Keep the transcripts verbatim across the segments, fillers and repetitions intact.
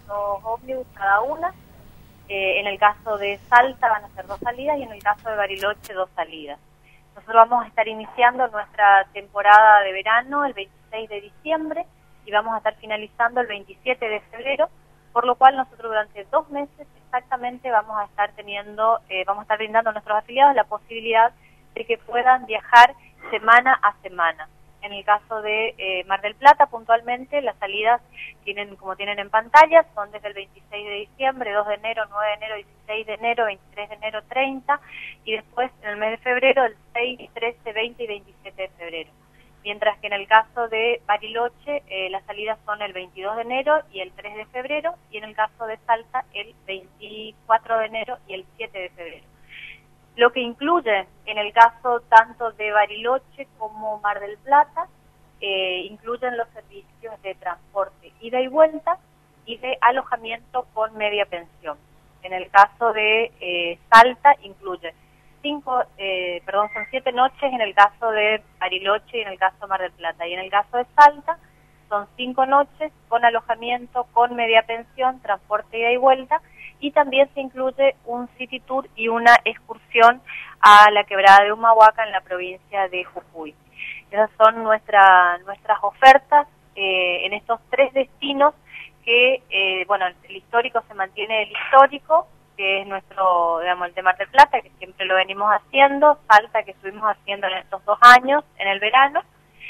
dos ómnibus cada una. Eh, en el caso de Salta van a ser dos salidas y en el caso de Bariloche dos salidas. Nosotros vamos a estar iniciando nuestra temporada de verano el veintiséis de diciembre y vamos a estar finalizando el veintisiete de febrero, por lo cual nosotros durante dos meses exactamente vamos a estar teniendo, eh, vamos a estar brindando a nuestros afiliados la posibilidad de que puedan viajar semana a semana. En el caso de eh, Mar del Plata, puntualmente, las salidas tienen, como tienen en pantalla, son desde el veintiséis de diciembre, dos de enero, nueve de enero, dieciséis de enero, veintitrés de enero, treinta, y después en el mes de febrero, el seis, trece, veinte y veintisiete de febrero. Mientras que en el caso de Bariloche, eh, las salidas son el veintidós de enero y el tres de febrero, y en el caso de Salta, el veinticuatro de enero y el siete de febrero. Lo que incluye, en el caso tanto de Bariloche como Mar del Plata, eh, incluyen los servicios de transporte ida y vuelta y de alojamiento con media pensión. En el caso de eh, Salta, incluye cinco, eh, perdón, son siete noches en el caso de Bariloche y en el caso de Mar del Plata. Y en el caso de Salta, son cinco noches con alojamiento, con media pensión, transporte ida y vuelta, y también se incluye un city tour y una excursión a la quebrada de Humahuaca en la provincia de Jujuy. Esas son nuestra, nuestras ofertas eh, en estos tres destinos que, eh, bueno, el histórico se mantiene el histórico, que es nuestro, digamos, el de Mar del Plata, que siempre lo venimos haciendo, Salta, que estuvimos haciendo en estos dos años, en el verano,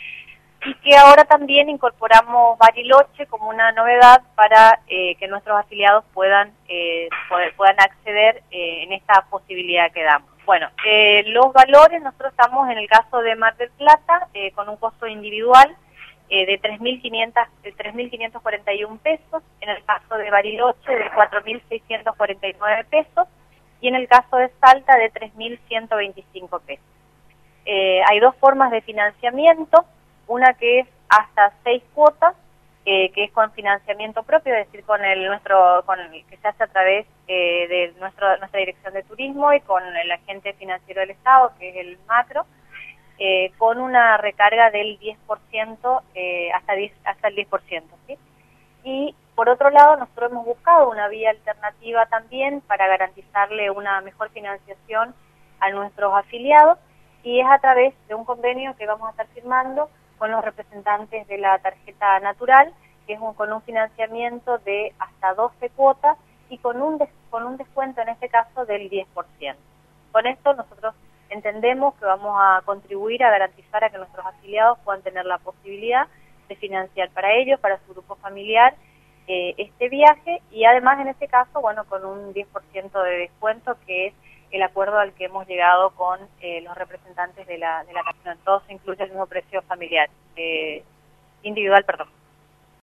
y que ahora también incorporamos Bariloche como una novedad para eh, que nuestros afiliados puedan eh, poder, puedan acceder eh, en esta posibilidad que damos. Bueno, eh, los valores, nosotros estamos en el caso de Mar del Plata eh, con un costo individual eh, de tres mil quinientos cuarenta y un pesos, en el caso de Bariloche de cuatro mil seiscientos cuarenta y nueve pesos y en el caso de Salta de tres mil ciento veinticinco pesos. Eh, hay dos formas de financiamiento. Una que es hasta seis cuotas, eh, que es con financiamiento propio, es decir, con el nuestro, con el que se hace a través eh, de nuestro, nuestra dirección de turismo y con el agente financiero del Estado, que es el Macro, eh, con una recarga del diez por ciento, eh, hasta, diez, hasta el diez por ciento, ¿sí? Y por otro lado, nosotros hemos buscado una vía alternativa también para garantizarle una mejor financiación a nuestros afiliados, y es a través de un convenio que vamos a estar firmando con los representantes de la tarjeta natural, que es un, con un financiamiento de hasta doce cuotas y con un, des, con un descuento en este caso del diez por ciento. Con esto nosotros entendemos que vamos a contribuir a garantizar a que nuestros afiliados puedan tener la posibilidad de financiar para ellos, para su grupo familiar, eh, este viaje, y además en este caso, bueno, con un diez por ciento de descuento, que es el acuerdo al que hemos llegado con eh, los representantes de la de la canción. Todo se incluye el mismo precio familiar, eh, individual, perdón.